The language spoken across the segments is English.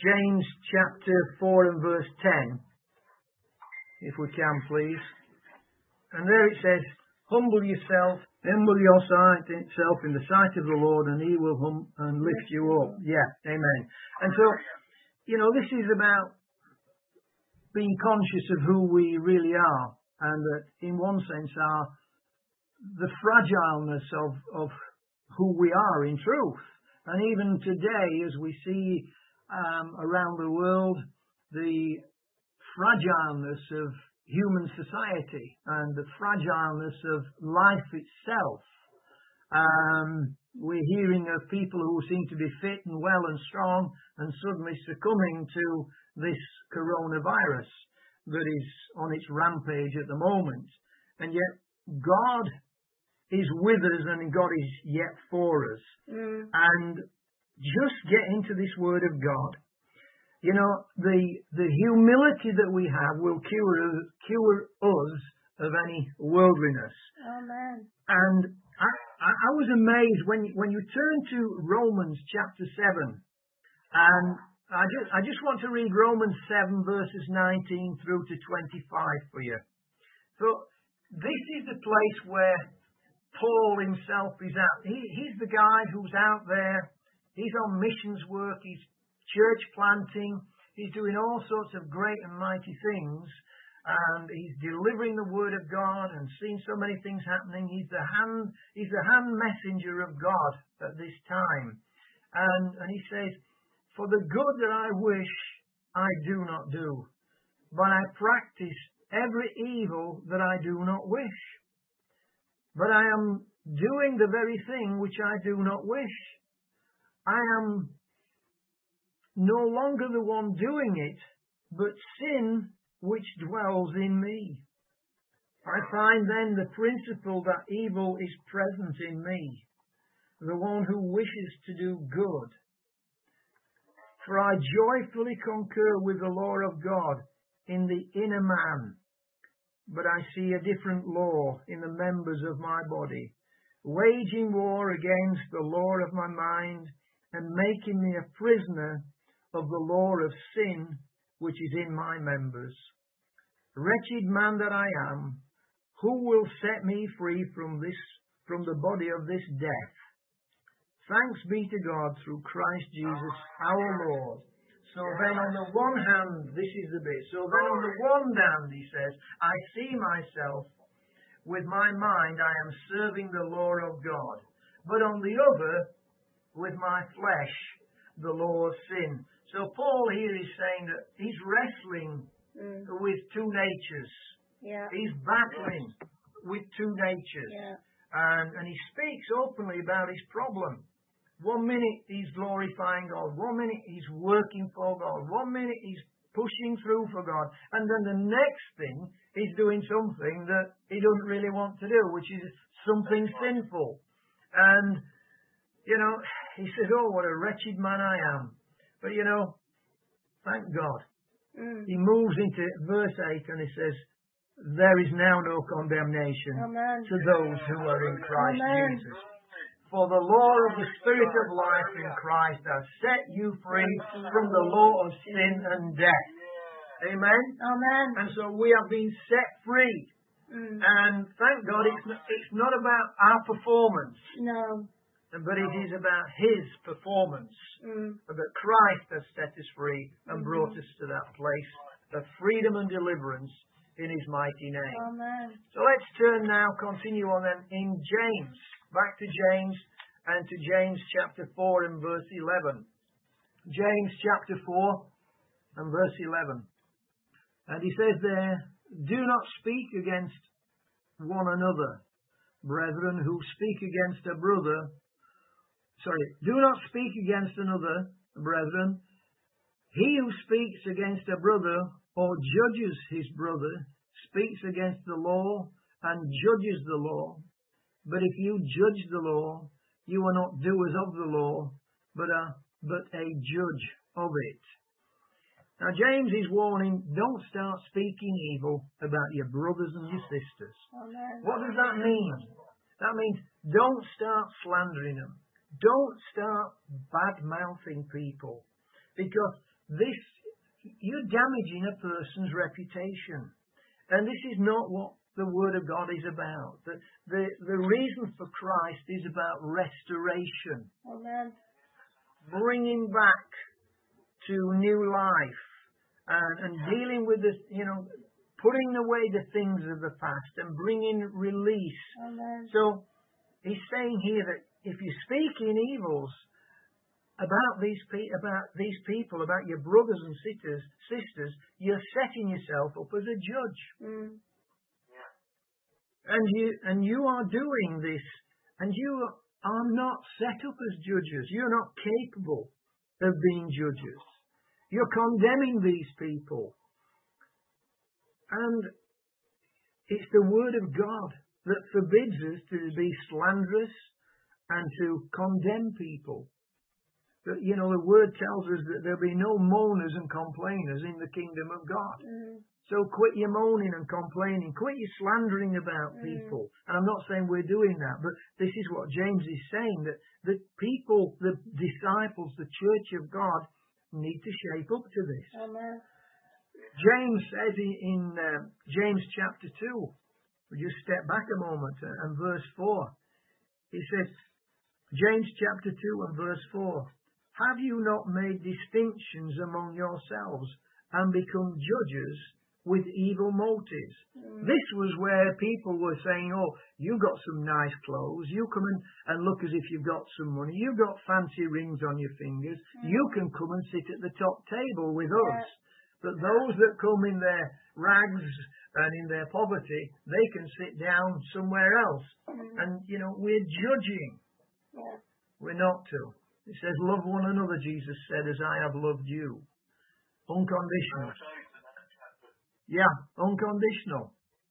James chapter 4 and verse 10, if we can please. And there it says, humble yourself in the sight of the Lord, and he will lift you up. Yeah, amen. And so, this is about being conscious of who we really are, and that in one sense are the fragileness of who we are in truth. And even today, as we see around the world, the fragileness of human society and the fragileness of life itself. We're hearing of people who seem to be fit and well and strong and suddenly succumbing to this coronavirus that is on its rampage at the moment. And yet God is with us and God is yet for us. And just get into this Word of God. The humility that we have will cure us of any worldliness. Amen. And I was amazed when you turn to Romans chapter 7, and I just want to read Romans 7 verses 19 through to 25 for you. So this is the place where Paul himself is at. He's the guy who's out there. He's on missions work. He's church planting. He's doing all sorts of great and mighty things. And he's delivering the word of God and seeing so many things happening. He's the hand messenger of God at this time. And he says, for the good that I wish, I do not do. But I practice every evil that I do not wish. But I am doing the very thing which I do not wish. I am no longer the one doing it, but sin which dwells in me. I find then the principle that evil is present in me, the one who wishes to do good. For I joyfully concur with the law of God in the inner man, but I see a different law in the members of my body, waging war against the law of my mind and making me a prisoner of the law of sin which is in my members. Wretched man that I am, who will set me free from the body of this death? Thanks be to God through Christ Jesus our Lord. So then on the one hand, this is the bit. So then on the one hand, he says, I see myself with my mind, I am serving the law of God. But on the other, with my flesh, the law of sin. So Paul here is saying that he's wrestling with two natures. Yeah. He's battling with two natures. Yeah. And he speaks openly about his problem. 1 minute he's glorifying God. 1 minute he's working for God. 1 minute he's pushing through for God. And then the next thing he's doing something that he doesn't really want to do, which is something sinful. And, he says, oh, what a wretched man I am. But, thank God. He moves into verse 8 and he says, there is now no condemnation to those who are in Christ Jesus. For the law of the Spirit of life in Christ has set you free from the law of sin and death. Amen? Amen. And so we have been set free. And thank God it's not about our performance. No. But it is about His performance. That Christ has set us free and brought us to that place of freedom and deliverance in His mighty name. Amen. So let's turn now, continue on then in James. Back to James and to James chapter 4 and verse 11. James chapter 4 and verse 11. And he says there, do not speak against one another, brethren, who speak against a brother. Do not speak against another, brethren. He who speaks against a brother or judges his brother speaks against the law and judges the law. But if you judge the law, you are not doers of the law, but a judge of it. Now James is warning, don't start speaking evil about your brothers and your sisters. Amen. What does that mean? That means don't start slandering them. Don't start bad-mouthing people. Because you're damaging a person's reputation. And this is not what the Word of God is about. The reason for Christ is about restoration. Amen. Bringing back to new life and dealing with this, putting away the things of the past and bringing release. Amen. So he's saying here that if you're speaking evils about these people, about your brothers and sisters, you're setting yourself up as a judge. Mm. And you are doing this, and you are not set up as judges. You're not capable of being judges. You're condemning these people. And it's the Word of God that forbids us to be slanderous and to condemn people. The Word tells us that there'll be no moaners and complainers in the kingdom of God. Mm. So quit your moaning and complaining. Quit your slandering about people. And I'm not saying we're doing that, but this is what James is saying, that the people, the disciples, the church of God need to shape up to this. Amen. James says in James chapter 2, we just step back a moment and verse 4. He says, James chapter 2 and verse 4, have you not made distinctions among yourselves and become judges with evil motives? Mm. This was where people were saying, oh, you got some nice clothes, you come in and look as if you've got some money, you've got fancy rings on your fingers, you can come and sit at the top table with us. But those that come in their rags and in their poverty, they can sit down somewhere else. And, we're judging. Yeah. We're not to. It says, love one another, Jesus said, as I have loved you. Unconditional. Yeah, unconditional.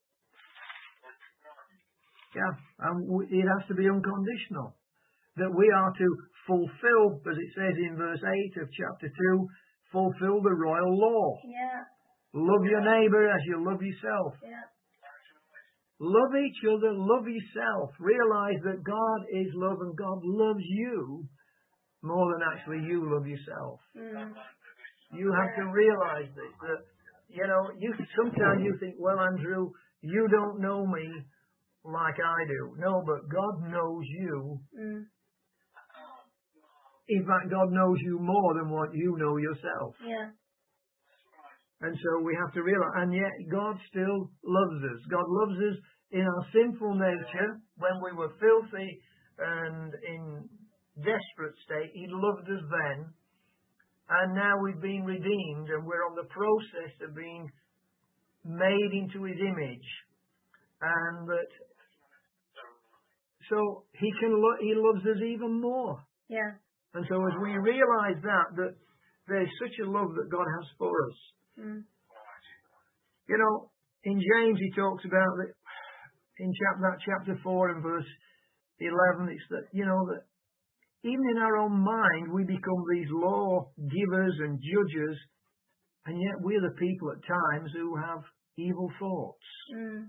Yeah, and it has to be unconditional. That we are to fulfill, as it says in verse 8 of chapter 2, fulfill the royal law. Yeah. Love your neighbour as you love yourself. Yeah. Love each other, love yourself. Realise that God is love and God loves you more than actually you love yourself. Mm. You have to realise this. That, sometimes you think, well, Andrew, you don't know me like I do. No, but God knows you. Mm. In fact, God knows you more than what you know yourself. Yeah. And so we have to realize, and yet God still loves us. God loves us in our sinful nature. When we were filthy and in desperate state, He loved us then. And now we've been redeemed and we're on the process of being made into His image. And that, so He loves us even more. Yeah. And so as we realise that there's such a love that God has for us. Mm. In James he talks about that in chapter 4 and verse 11, it's that, that even in our own mind we become these law givers and judges, and yet we're the people at times who have evil thoughts. Mm.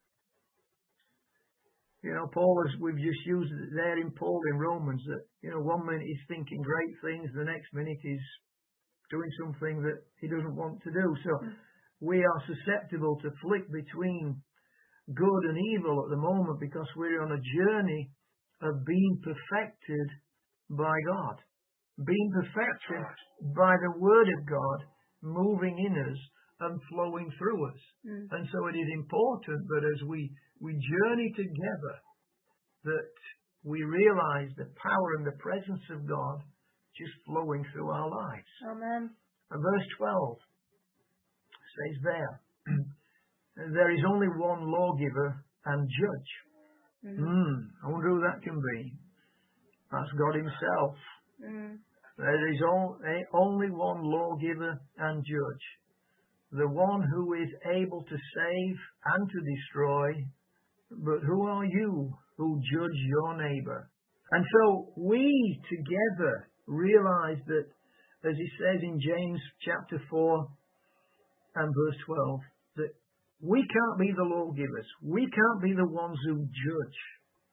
Paul, as we've just used it there in Paul in Romans, that, one minute he's thinking great things, the next minute he's doing something that he doesn't want to do. So we are susceptible to flick between good and evil at the moment because we're on a journey of being perfected by God, being perfected by the Word of God moving in us and flowing through us. And so it is important that as we journey together, that we realize the power and the presence of God just flowing through our lives. Amen. And verse 12 says there is only one lawgiver and judge. I wonder who that can be. That's God Himself. There is only one lawgiver and judge. The one who is able to save and to destroy. But who are you who judge your neighbour? And so we together realize that, as he says in James chapter 4 and verse 12, that we can't be the lawgivers. We can't be the ones who judge.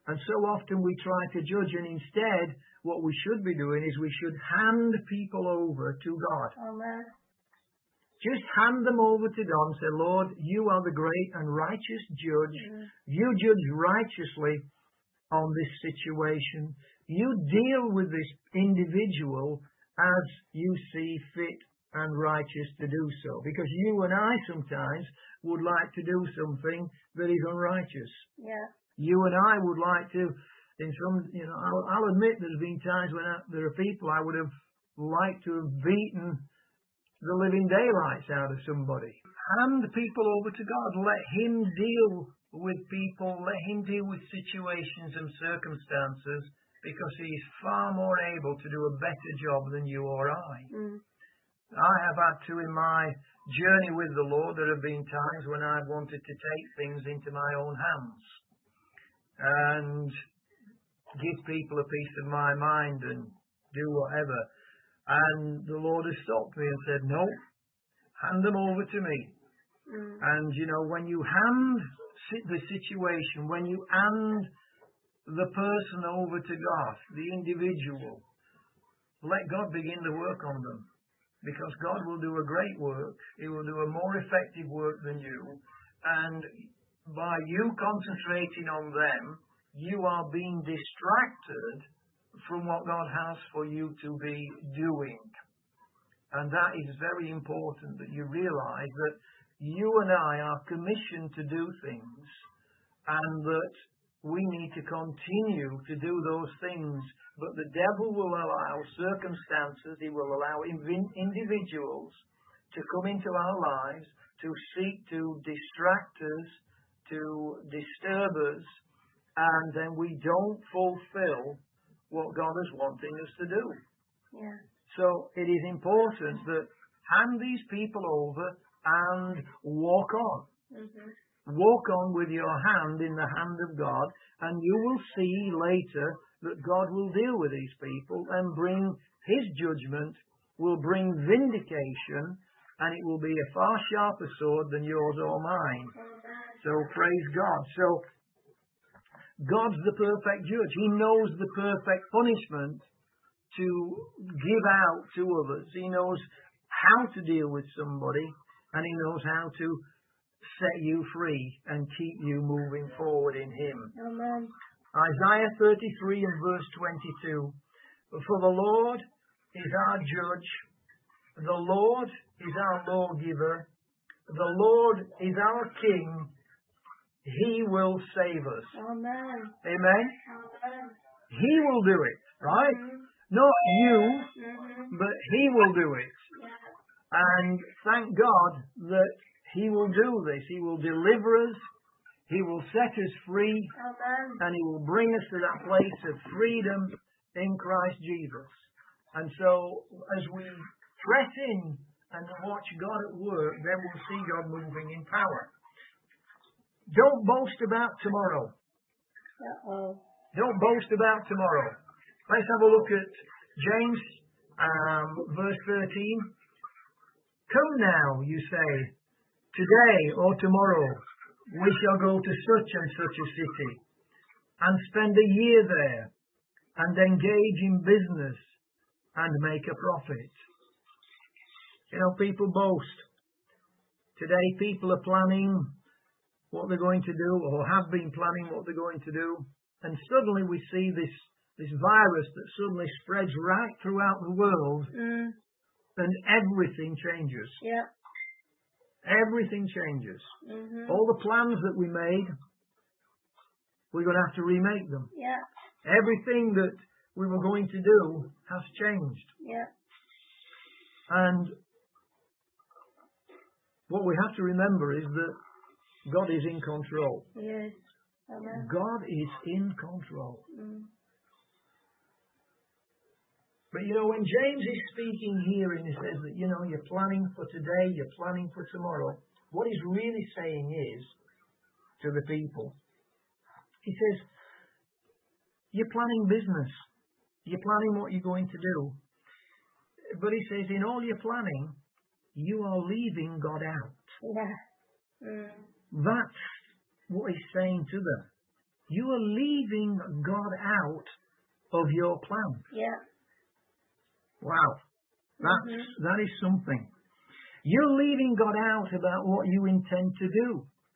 And so often we try to judge, and instead what we should be doing is we should hand people over to God. Amen. Just hand them over to God and say, Lord, you are the great and righteous judge. You judge righteously on this situation. You deal with this individual as you see fit and righteous to do so. Because you and I sometimes would like to do something that is unrighteous. Yeah. You and I would like to, in some, I'll admit there's been times when there are people I would have liked to have beaten the living daylights out of somebody. Hand people over to God. Let Him deal with people. Let Him deal with situations and circumstances, because He is far more able to do a better job than you or I. I have had to, in my journey with the Lord, there have been times when I've wanted to take things into my own hands and give people a piece of my mind and do whatever. And the Lord has stopped me and said, no, hand them over to me. And, when you hand the situation, when you hand the person over to God, the individual, let God begin to work on them. Because God will do a great work. He will do a more effective work than you. And by you concentrating on them, you are being distracted from what God has for you to be doing. And that is very important, that you realize that you and I are commissioned to do things, and that we need to continue to do those things. But the devil will allow circumstances, he will allow individuals to come into our lives to seek to distract us, to disturb us, and then we don't fulfill what God is wanting us to do. Yeah. So it is important that hand these people over and walk on. Walk on with your hand in the hand of God, and you will see later that God will deal with these people and bring His judgment, will bring vindication, and it will be a far sharper sword than yours or mine. So praise God. So God's the perfect judge. He knows the perfect punishment to give out to others. He knows how to deal with somebody, and He knows how to set you free and keep you moving forward in Him. Amen. Isaiah 33 and verse 22. For the Lord is our judge. The Lord is our lawgiver. The Lord is our King. He will save us. Amen. Amen? Amen. He will do it, right? Not you, but He will do it. And thank God that He will do this. He will deliver us. He will set us free. Amen. And He will bring us to that place of freedom in Christ Jesus. And so as we press in and watch God at work, then we'll see God moving in power. Don't boast about tomorrow. Don't boast about tomorrow. Let's have a look at James, verse 13. Come now, you say, today or tomorrow we shall go to such and such a city and spend a year there and engage in business and make a profit. People boast. Today people are planning what they're going to do, or have been planning what they're going to do, and suddenly we see this virus that suddenly spreads right throughout the world, and everything changes. Yeah. Everything changes. All the plans that we made, we're going to have to remake them. Yeah. Everything that we were going to do has changed. Yeah. And what we have to remember is that God is in control. Yes. Amen. God is in control. But when James is speaking here and he says that, you're planning for today, you're planning for tomorrow, what he's really saying is to the people, he says, you're planning business. You're planning what you're going to do. But he says, in all your planning, you are leaving God out. Yeah. That's what he's saying to them. you are leaving God out of your plan. Yeah. Wow. That is something. You're leaving God out about what you intend to do.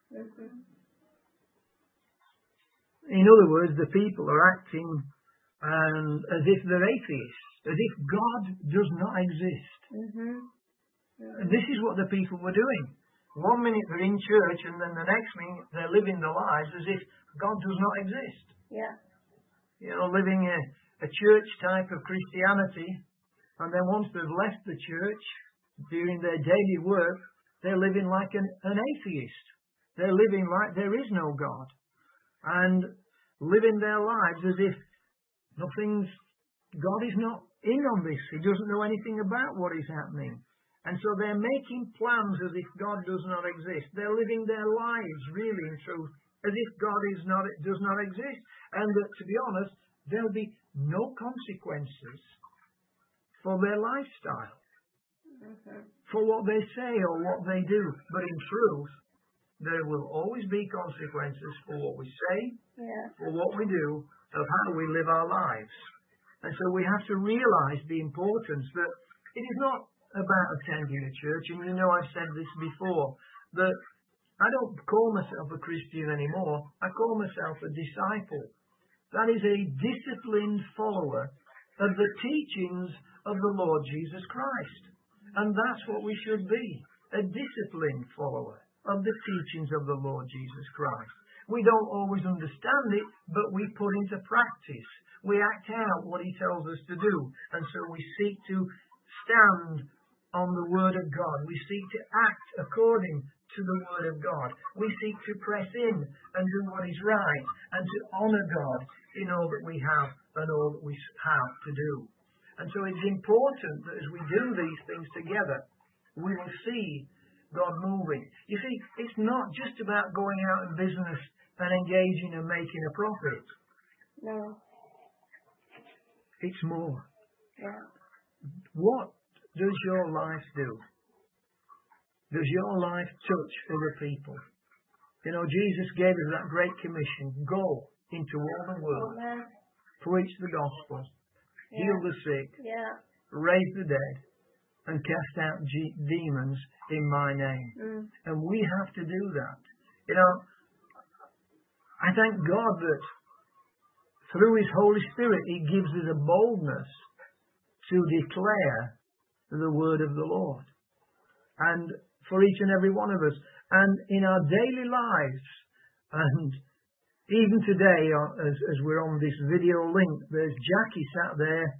In other words, the people are acting as if they're atheists, as if God does not exist. This is what the people were doing. One minute they're in church, and then the next minute they're living their lives as if God does not exist. Yeah. You know, living a church type of Christianity, and then once they've left the church, during their daily work, they're living like an atheist. They're living like there is no God, and living their lives as if God is not in on this. He doesn't know anything about what is happening. And so they're making plans as if God does not exist. They're living their lives, really, in truth, as if God does not exist. And to be honest, there'll be no consequences for their lifestyle, for what they say or what they do. But in truth, there will always be consequences for what we say, for what we do, of how we live our lives. And so we have to realize the importance that it is not about attending a church. And you know, I've said this before, that I don't call myself a Christian anymore. I call myself a disciple. That is a disciplined follower of the teachings of the Lord Jesus Christ. And that's what we should be, a disciplined follower of the teachings of the Lord Jesus Christ. We don't always understand it, but we put into practice. We act out what he tells us to do. And so we seek to stand on the Word of God. We seek to act according to the Word of God. We seek to press in and do what is right and to honour God in all that we have and all that we have to do. And so it's important that as we do these things together, we will see God moving. You see, it's not just about going out in business and engaging and making a profit. No. It's more. Yeah. What does your life do? Does your life touch other people? You know, Jesus gave us that great commission. Go into all the world. Amen. Preach the gospel. Heal the sick. Yeah. Raise the dead. And cast out demons in my name. And we have to do that. You know, I thank God that through His Holy Spirit, He gives us a boldness to declare the word of the Lord. And for each and every one of us. And in our daily lives, and even today, as we're on this video link, there's Jackie out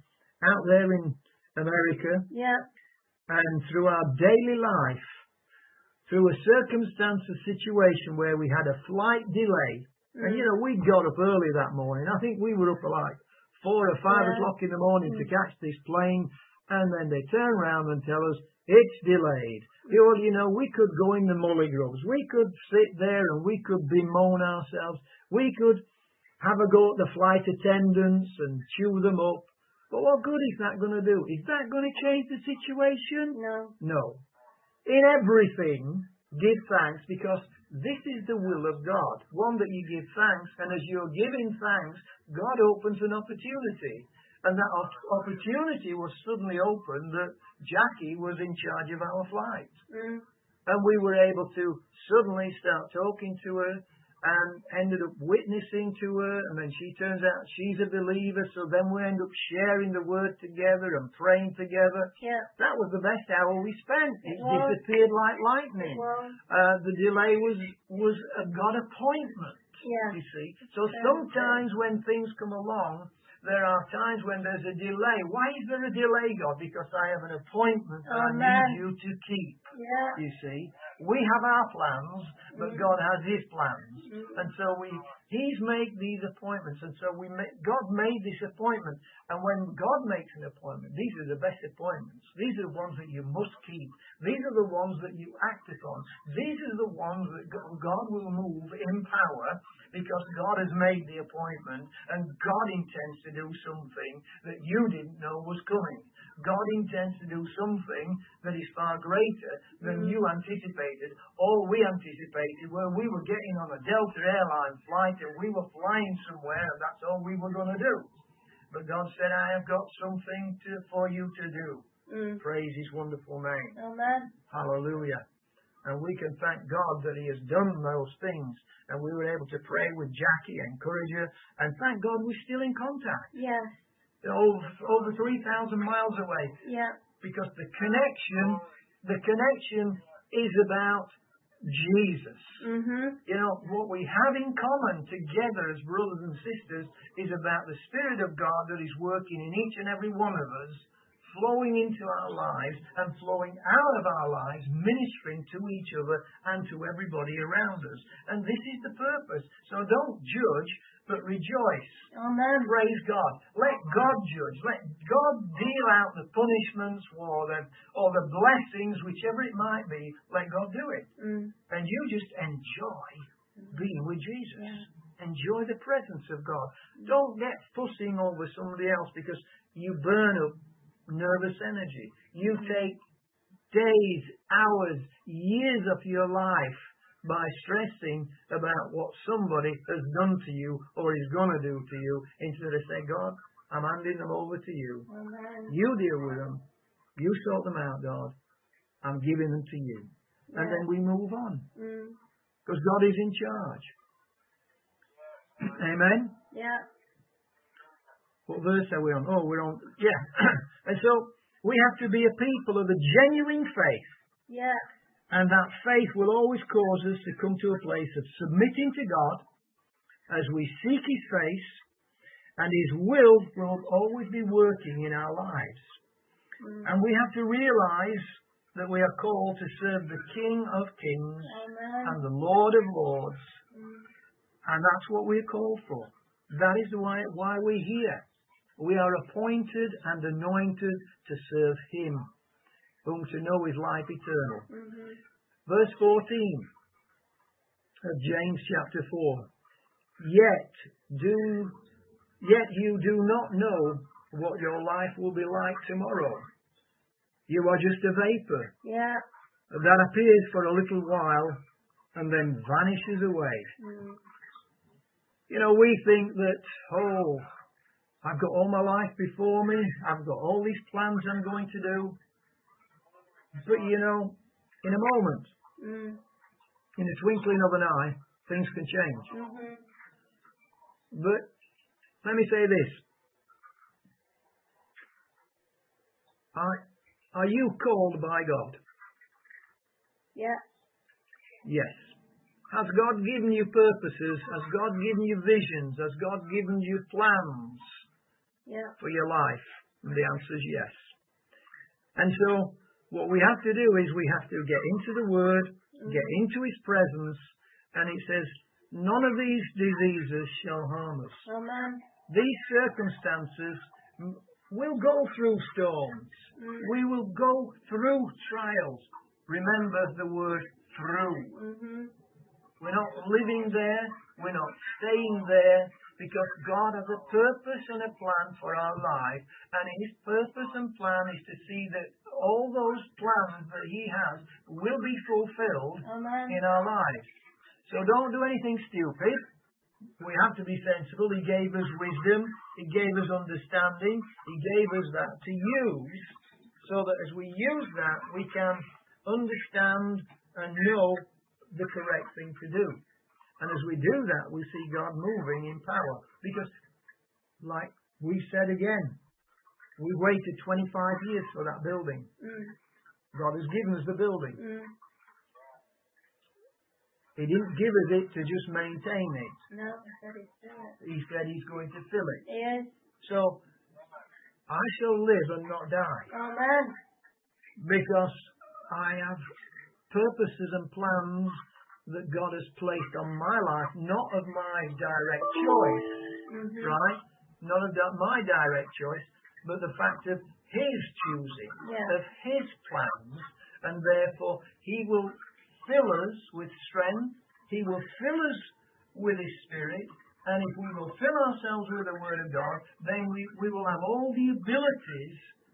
there in America. Yeah. And through our daily life, through a circumstance, a situation where we had a flight delay, and you know, we got up early that morning. I think we were up at like 4 or 5 o'clock in the morning to catch this plane, and then they turn around and tell us it's delayed. Well, you know, we could go in the mullygrubs. We could sit there and we could bemoan ourselves. We could have a go at the flight attendants and chew them up. But what good is that going to do? Is that going to change the situation? No. No. In everything, give thanks, because this is the will of God. One, that you give thanks, and as you're giving thanks, God opens an opportunity. And that opportunity was suddenly opened that Jackie was in charge of our flight. And we were able to suddenly start talking to her and ended up witnessing to her. And then she turns out she's a believer. So then we end up sharing the word together and praying together. Yeah. That was the best hour we spent. It disappeared like lightning. The delay was a God appointment, you see. So sometimes when things come along, there are times when there's a delay. Why is there a delay, God? Because I have an appointment that I need you to keep. Yeah. You see, we have our plans, but God has His plans, and so He's made these appointments, and so God made this appointment. And when God makes an appointment, these are the best appointments. These are the ones that you must keep. These are the ones that you act upon. These are the ones that God will move in power, because God has made the appointment, and God intends to do something that you didn't know was coming. God intends to do something that is far greater than you anticipated. All we anticipated were we were getting on a Delta Airline flight and we were flying somewhere and that's all we were going to do. But God said, I have got something for you to do. Praise His wonderful name. Amen. Hallelujah. And we can thank God that He has done those things. And we were able to pray with Jackie, encourage her, and thank God we're still in contact. Yes. Over 3,000 miles away. Yeah. Because the connection is about Jesus. You know, what we have in common together as brothers and sisters is about the Spirit of God that is working in each and every one of us, flowing into our lives and flowing out of our lives, ministering to each other and to everybody around us. And this is the purpose. So don't judge, but rejoice. Amen. Praise God. Let God judge. Let God deal out the punishments or the blessings, whichever it might be. Let God do it. And you just enjoy being with Jesus. Yeah. Enjoy the presence of God. Don't get fussing over somebody else because you burn up nervous energy. You take days, hours, years of your life by stressing about what somebody has done to you or is going to do to you instead of saying, God, I'm handing them over to you. Amen. You deal with them. You sort them out, God. I'm giving them to you. Yeah. And then we move on. Because God is in charge. Amen? Yeah. What verse are we on? Oh, we're on, yeah. And so, we have to be a people of a genuine faith. Yeah. And that faith will always cause us to come to a place of submitting to God as we seek His face, and His will always be working in our lives. And we have to realize that we are called to serve the King of Kings and the Lord of Lords. And that's what we're called for. That is why we're here. We are appointed and anointed to serve Him, whom to know is life eternal. Verse 14 of James chapter 4. Yet you do not know what your life will be like tomorrow. You are just a vapor that appears for a little while and then vanishes away. You know, we think that, I've got all my life before me. I've got all these plans I'm going to do. But, you know, in a moment, in the twinkling of an eye, things can change. But let me say this. Are you called by God? Yeah. Yes. Has God given you purposes? Has God given you visions? Has God given you plans? For your life? And the answer is yes. And so what we have to do is we have to get into the Word, get into His presence, and it says, none of these diseases shall harm us. Amen. These circumstances will go through storms. We will go through trials. Remember the word through. We're not living there. We're not staying there. Because God has a purpose and a plan for our life. And His purpose and plan is to see that all those plans that He has will be fulfilled in our lives. So don't do anything stupid. We have to be sensible. He gave us wisdom. He gave us understanding. He gave us that to use so that as we use that, we can understand and know the correct thing to do. And as we do that, we see God moving in power. Because, like we said again, we waited 25 years for that building. God has given us the building. He didn't give us it to just maintain it. No, He said He's doing it. He said He's going to fill it. Yes. So, I shall live and not die. Amen. Because I have purposes and plans that God has placed on my life, not of my direct choice, right? Not of my direct choice, but the fact of His choosing, of His plans, and therefore He will fill us with strength, He will fill us with His Spirit, and if we will fill ourselves with the Word of God, then we will have all the abilities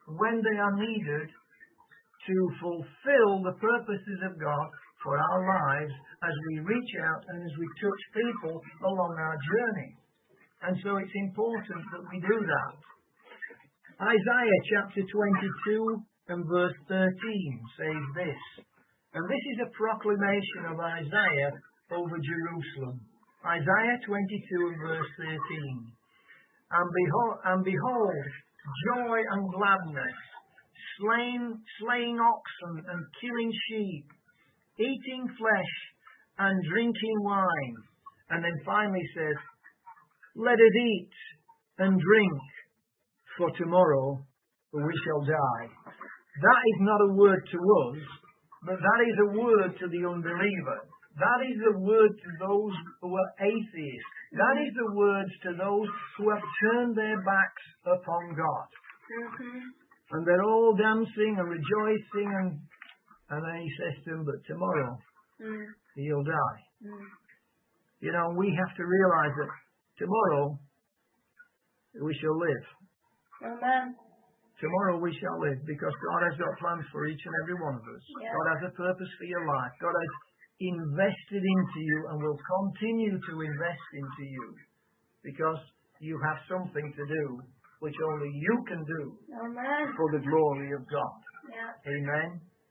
when they are needed to fulfill the purposes of God for our lives as we reach out and as we touch people along our journey. And so it's important that we do that. Isaiah chapter 22 and verse 13 says this, and this is a proclamation of Isaiah over Jerusalem. Isaiah 22 and verse 13. And behold, joy and gladness, slaying oxen and killing sheep, eating flesh and drinking wine. And then finally says, let us eat and drink, for tomorrow we shall die. That is not a word to us, but that is a word to the unbeliever. That is the word to those who are atheists. That is the words to those who have turned their backs upon God. And they're all dancing and rejoicing, and then he says to them, but tomorrow he'll die. You know, we have to realize that tomorrow we shall live. Amen. Tomorrow we shall live, because God has got plans for each and every one of us. Yeah. God has a purpose for your life. God has invested into you and will continue to invest into you, because you have something to do which only you can do. Amen. For the glory of God. Yeah. Amen.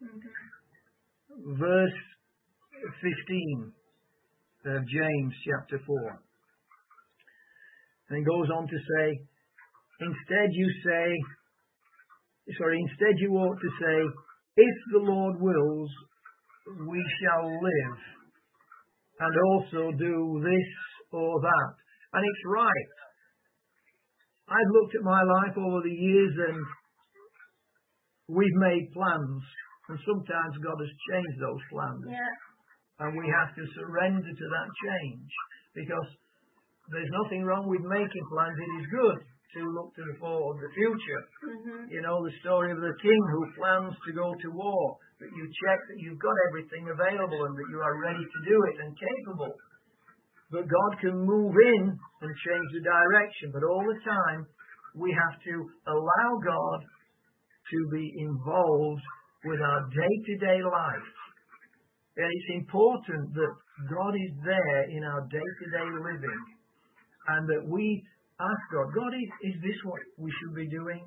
Verse 15 of James chapter 4. And it goes on to say, instead you ought to say, if the Lord wills, we shall live, and also do this or that. And it's right. I've looked at my life over the years, and we've made plans, and sometimes God has changed those plans. Yeah. And we have to surrender to that change, because there's nothing wrong with making plans. It is good to look to the future. You know, the story of the king who plans to go to war, that you check that you've got everything available and that you are ready to do it and capable. But God can move in and change the direction. But all the time, we have to allow God to be involved with our day-to-day life. And it's important that God is there in our day-to-day living, and that we ask God, God, is this what we should be doing?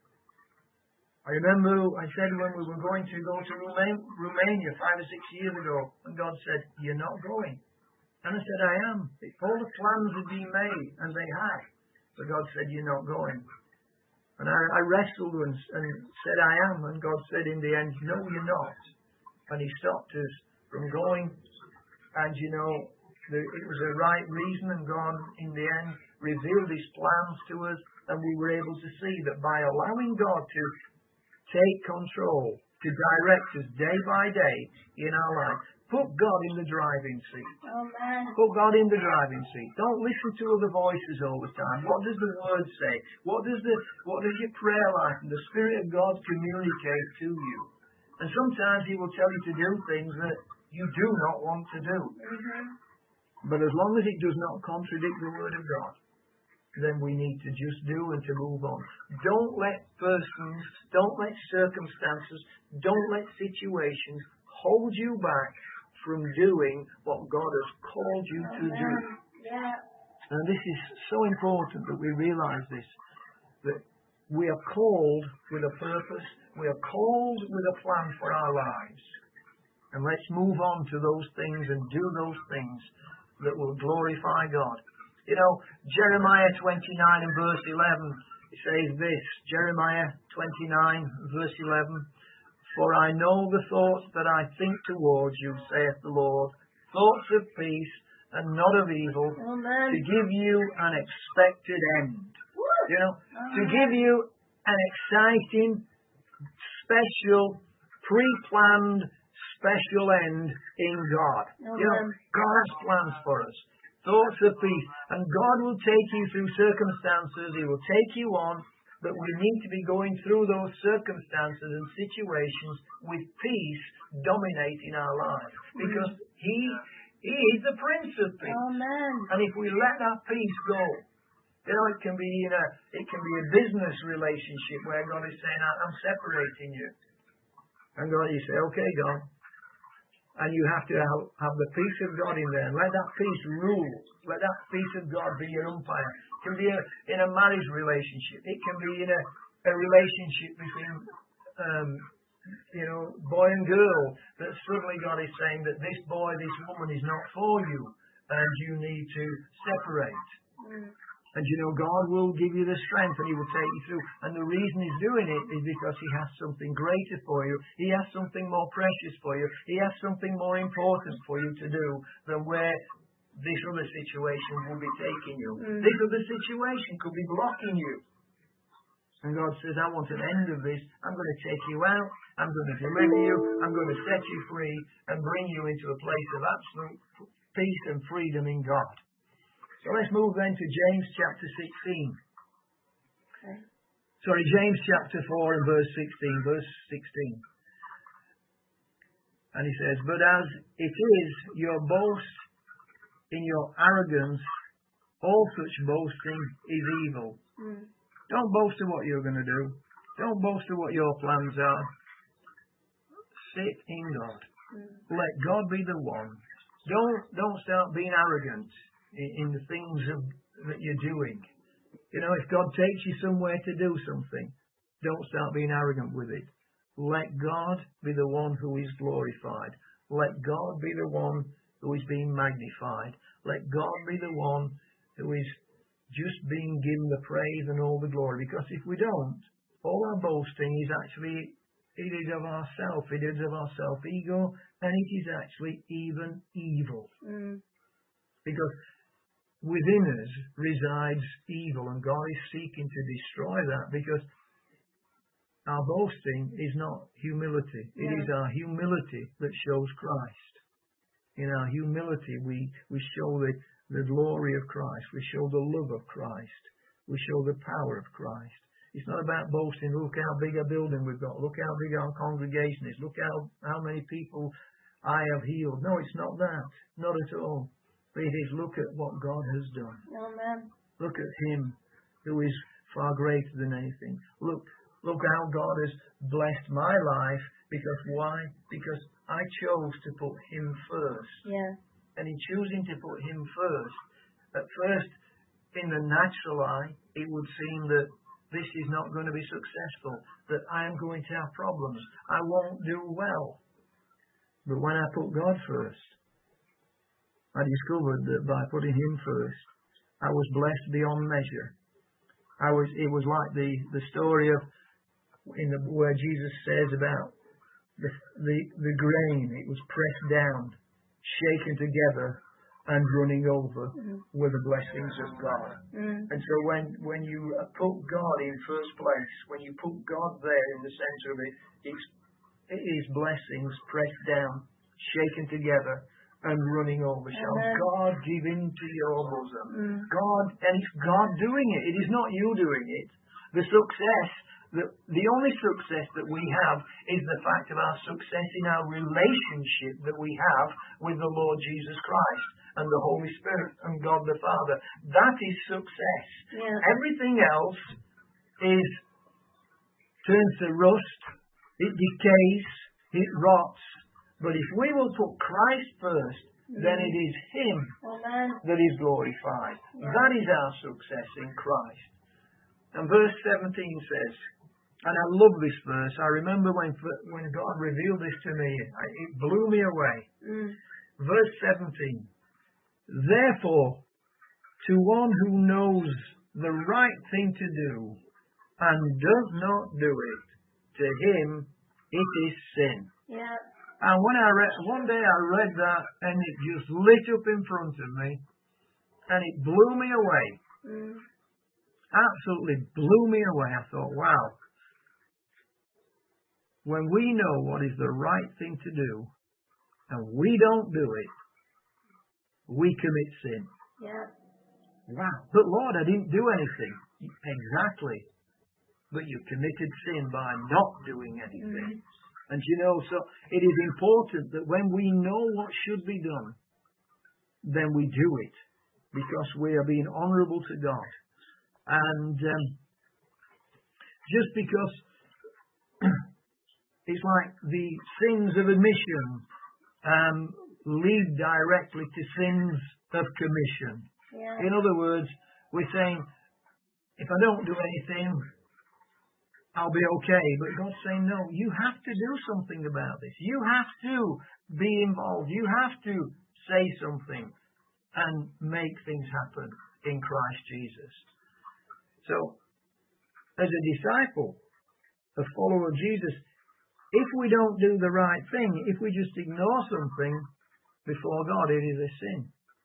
I remember I said when we were going to go to Romania 5 or 6 years ago, and God said, you're not going. And I said, I am. All the plans had been made, and they had. But God said, you're not going. And I wrestled and said, I am. And God said in the end, no, you're not. And he stopped us from going. And, you know, it was the right reason, and God, in the end, revealed his plans to us, and we were able to see that by allowing God to take control, to direct us day by day in our life, put God in the driving seat. Amen. Put God in the driving seat. Don't listen to other voices all the time. What does the Word say? What does your prayer life and the Spirit of God communicate to you? And sometimes he will tell you to do things that you do not want to do. But as long as it does not contradict the Word of God, then we need to just do and to move on. Don't let persons, don't let circumstances, don't let situations hold you back from doing what God has called you to do. Yeah. And this is so important that we realize this, that we are called with a purpose, we are called with a plan for our lives. And let's move on to those things and do those things that will glorify God. You know, Jeremiah 29 and verse 11, it says this, Jeremiah 29 verse 11, for I know the thoughts that I think towards you, saith the Lord, thoughts of peace and not of evil, Amen. to give you an expected end. You know, to give you an exciting, special, pre-planned, special end in God. Amen. You know, God has plans for us. Thoughts of peace. And God will take you through circumstances. He will take you on. But we need to be going through those circumstances and situations with peace dominating our lives. Because He is the Prince of Peace. Amen. And if we let that peace go, You know, it can be a business relationship where God is saying, I'm separating you. And God, you say, okay, God. And you have to have the peace of God in there. And let that peace rule. Let that peace of God be your umpire. It can be in a marriage relationship. It can be in a relationship between, boy and girl. That suddenly God is saying that this boy, this woman is not for you. And you need to separate. And God will give you the strength and He will take you through. And the reason He's doing it is because He has something greater for you. He has something more precious for you. He has something more important for you to do than where this other situation will be taking you. This other situation could be blocking you. And God says, I want an end of this. I'm going to take you out. I'm going to deliver you. I'm going to set you free and bring you into a place of absolute peace and freedom in God. So let's move then to James chapter 16. Okay. Sorry, James chapter 4 and verse 16. And he says, but as it is your boast in your arrogance, all such boasting is evil. Don't boast of what you're going to do. Don't boast of what your plans are. Sit in God. Let God be the one. Don't start being arrogant in the things that you're doing. If God takes you somewhere to do something, don't start being arrogant with it. Let God be the one who is glorified. Let God be the one who is being magnified. Let God be the one who is just being given the praise and all the glory. Because if we don't, all our boasting is actually, it is of ourself, it is of our self-ego, and it is actually even evil. Because within us resides evil, and God is seeking to destroy that, because our boasting is not humility. It is our humility that shows Christ. In our humility, we show the glory of Christ. We show the love of Christ. We show the power of Christ. It's not about boasting, look how big a building we've got, look how big our congregation is, look how many people I have healed. No, it's not that. Not at all. But it is look at what God has done. Amen. Look at Him who is far greater than anything. Look how God has blessed my life. Because why? Because I chose to put Him first. Yeah. And in choosing to put Him first, at first, in the natural eye, it would seem that this is not going to be successful, that I am going to have problems. I won't do well. But when I put God first, I discovered that by putting Him first, I was blessed beyond measure. It was like the story of where Jesus says about the grain. It was pressed down, shaken together, and running over with the blessings of God. And so when you put God in first place, when you put God there in the center of it, it is blessings pressed down, shaken together, and running over. Shall God give into your bosom? God, and it's God doing it. It is not you doing it. The only success that we have is the fact of our success in our relationship that we have with the Lord Jesus Christ and the Holy Spirit and God the Father. That is success. Yeah. Everything else turns to rust, it decays, it rots. But if we will put Christ first, then it is Him that is glorified. Yeah. That is our success in Christ. And verse 17 says, and I love this verse. I remember when God revealed this to me, it blew me away. Verse 17. Therefore, to one who knows the right thing to do and does not do it, to him it is sin. Yeah. And one day I read that, and it just lit up in front of me, and it blew me away. Absolutely blew me away. I thought, wow. When we know what is the right thing to do, and we don't do it, we commit sin. Yeah. Wow. But Lord, I didn't do anything. Exactly. But you committed sin by not doing anything. And so it is important that when we know what should be done, then we do it. Because we are being honourable to God. And just because it's like the sins of omission lead directly to sins of commission. Yeah. In other words, we're saying, if I don't do anything, I'll be okay. But God's saying, no, you have to do something about this. You have to be involved. You have to say something and make things happen in Christ Jesus. So, as a disciple, a follower of Jesus, if we don't do the right thing, if we just ignore something before God, it is a sin.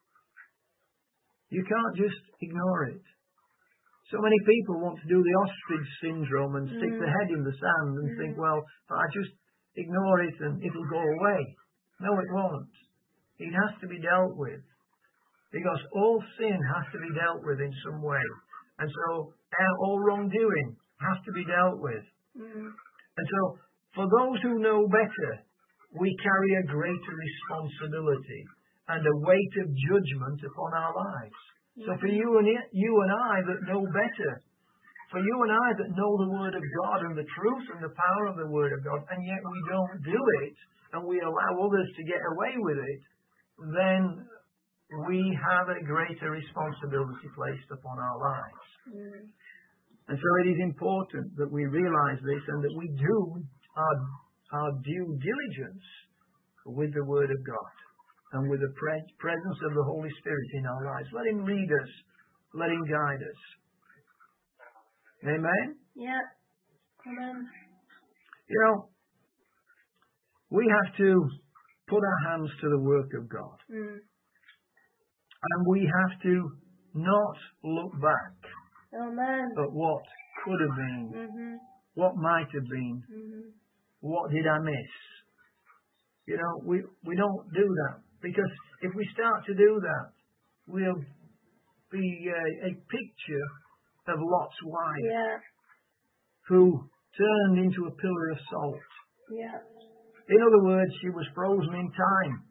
You can't just ignore it. So many people want to do the ostrich syndrome and stick their head in the sand and think, well, if I just ignore it and it'll go away. No, it won't. It has to be dealt with. Because all sin has to be dealt with in some way. And so all wrongdoing has to be dealt with. And so for those who know better, we carry a greater responsibility and a weight of judgment upon our lives. So for you and I that know better, for you and I that know the Word of God and the truth and the power of the Word of God, and yet we don't do it, and we allow others to get away with it, then we have a greater responsibility placed upon our lives. And so it is important that we realize this and that we do our due diligence with the Word of God and with the presence of the Holy Spirit in our lives. Let Him lead us. Let Him guide us. Amen? Yeah. Amen. You know, we have to put our hands to the work of God. And we have to not look back at what could have been, what might have been, what did I miss. You know, we don't do that. Because if we start to do that, we'll be a picture of Lot's wife who turned into a pillar of salt. In other words, she was frozen in time.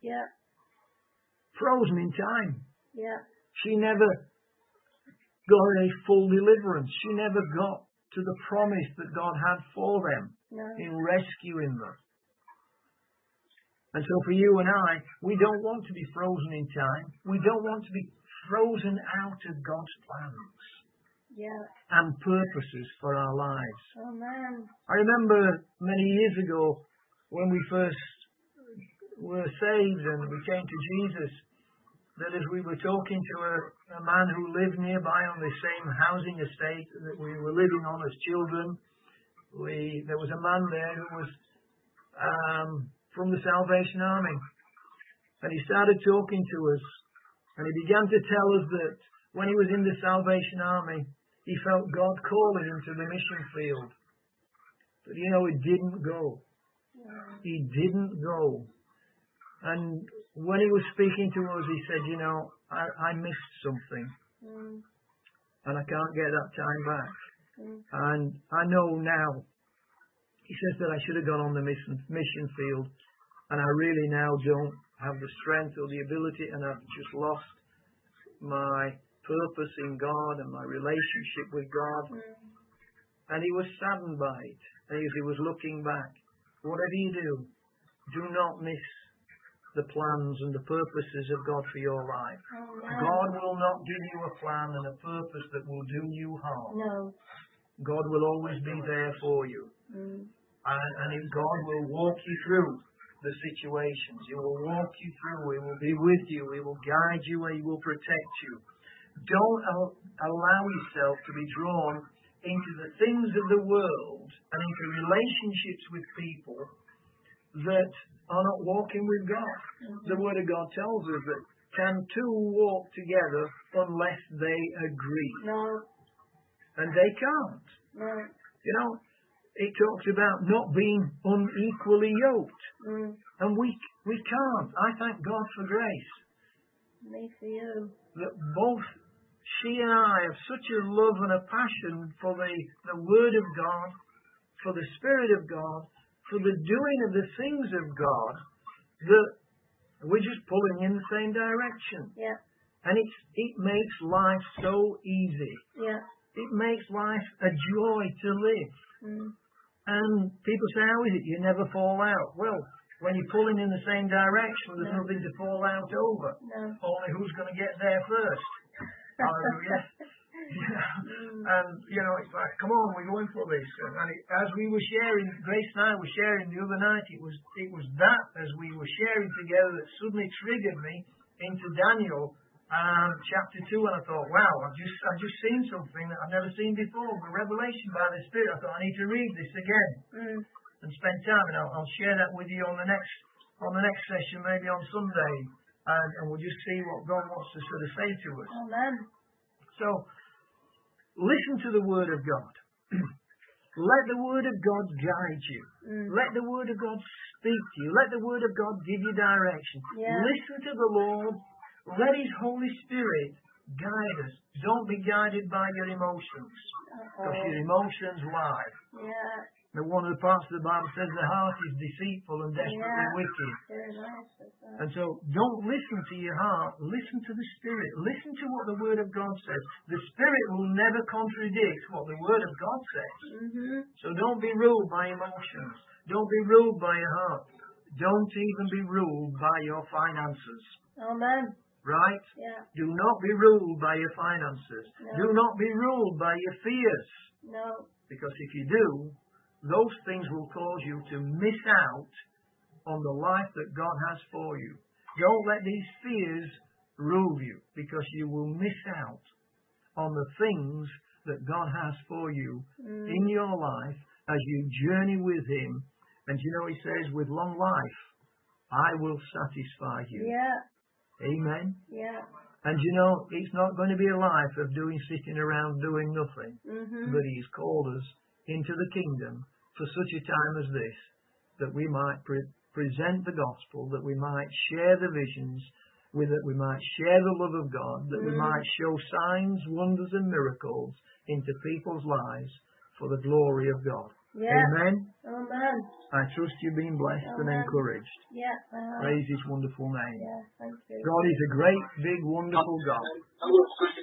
Frozen in time. She never got a full deliverance. She never got to the promise that God had for them in rescuing them. And so for you and I, we don't want to be frozen in time. We don't want to be frozen out of God's plans and purposes for our lives. I remember many years ago when we first were saved and we came to Jesus, that as we were talking to a man who lived nearby on the same housing estate that we were living on as children, there was a man there who was from the Salvation Army. And he started talking to us. And he began to tell us that when he was in the Salvation Army, he felt God calling him to the mission field. But you know, he didn't go. He didn't go. And when he was speaking to us, he said, you know, I missed something. And I can't get that time back. And I know now, he says that I should have gone on the mission field. And I really now don't have the strength or the ability, and I've just lost my purpose in God and my relationship with God. And he was saddened by it. And as he was looking back, whatever you do not miss the plans and the purposes of God for your life. God will not give you a plan and a purpose that will do you harm. God will always be there for you. And if God will walk you through the situations, He will walk you through, He will be with you, He will guide you, and He will protect you. Don't allow yourself to be drawn into the things of the world and into relationships with people that are not walking with God. The Word of God tells us that can two walk together unless they agree? And they can't. You know, it talks about not being unequally yoked. And we can't. I thank God for grace. Me for you. That both she and I have such a love and a passion for the Word of God, for the Spirit of God, for the doing of the things of God, that we're just pulling in the same direction. And it makes life so easy. Yeah. It makes life a joy to live. And people say, how is it you never fall out? Well, when you're pulling in the same direction, there's nothing to fall out over. No. Only who's going to get there first. Hallelujah. And, it's like, come on, we're going for this. And as we were sharing, Grace and I were sharing the other night, it was that, as we were sharing together, that suddenly triggered me into Daniel chapter 2, and I thought, wow, I've just seen something that I've never seen before. The revelation by the Spirit. I thought, I need to read this again and spend time, and I'll share that with you on the next session, maybe on Sunday, and we'll just see what God wants to sort of say to us. Amen. So, listen to the Word of God. Let the Word of God guide you. Let the Word of God speak to you. Let the Word of God give you direction. Yeah. Listen to the Lord. Let His Holy Spirit guide us. Don't be guided by your emotions, because your emotions lie. Yeah. Now, one of the parts of the Bible says the heart is deceitful and desperately wicked. Very nice. And so, don't listen to your heart. Listen to the Spirit. Listen to what the Word of God says. The Spirit will never contradict what the Word of God says. So don't be ruled by emotions. Don't be ruled by your heart. Don't even be ruled by your finances. Amen. Right? Yeah. Do not be ruled by your finances. No. Do not be ruled by your fears. No. Because if you do, those things will cause you to miss out on the life that God has for you. Don't let these fears rule you, because you will miss out on the things that God has for you in your life as you journey with Him. And He says, with long life, I will satisfy you. Yeah. Amen. Yeah. And it's not going to be a life of sitting around doing nothing. But He's called us into the kingdom for such a time as this, that we might present the gospel, that we might share the visions, that we might share the love of God, that we might show signs, wonders and miracles into people's lives for the glory of God. Yeah. Amen. Amen. I trust you've been blessed and encouraged. Yeah. Praise His wonderful name. Yeah. Thank you. God is a great, big, wonderful God.